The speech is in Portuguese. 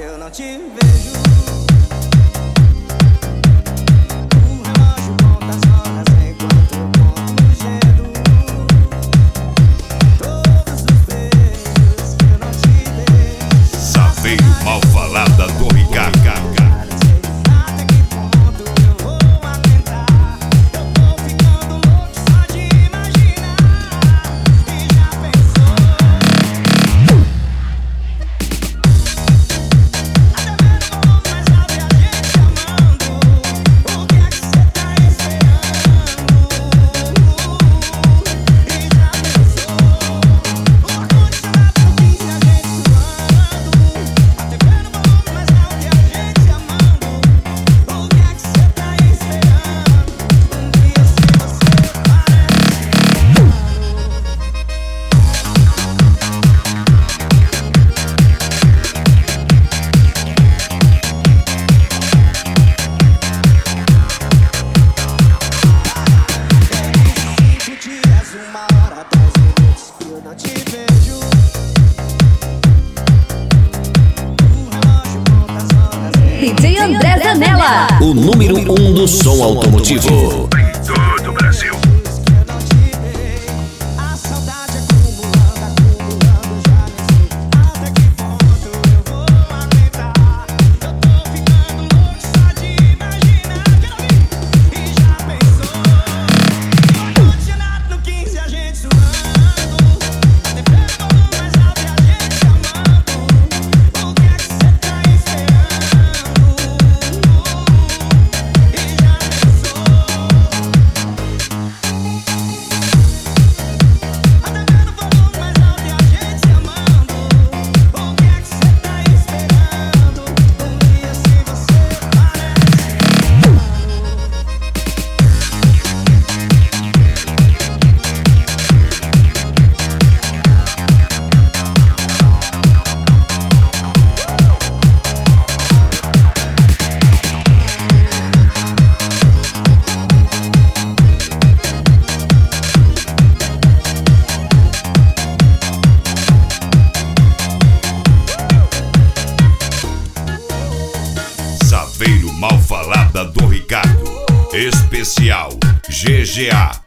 eu não te vejo. O relógio conta as horas enquanto eu conto o gelo. Todos os beijos que eu não te dei. Saveiro Mal Falada do Ricardo. Até que ponto eu vou aguentar? Eu tô ficando louco só de imaginar. E já pensou? Até mesmo o mais alto e a gente se amando. O que é que cê tá esperando? E já pensou? O ar-condicionado no 15 a gente suando. Até mesmo o mais alto e a gente se amando. O que é que cê tá esperando? Um dia sem você parece humano. Cinco dias, uma hora, 10 minutos que eu não te vejo. O relógio conta as horas. DJ André Zanella. O número 1 do som automotivo. Todo o Brasil. Que eu não te dei. A saudade acumulando, já nem sei até que ponto eu vou aguentar. Eu tô ficando louco só de imaginar. Quero ouvir. E já pensou? Ar-condicionado no 15 a gente suando. Até mesmo o mais alto e a gente se amando. O que é que cê tá esperando? E já pensou? Até vendo o volume mais alto e a gente se amando. O que é que cê tá esperando? Um dia sem você parece humano. Saveiro Mal Falada do Ricardo. Especial GGA.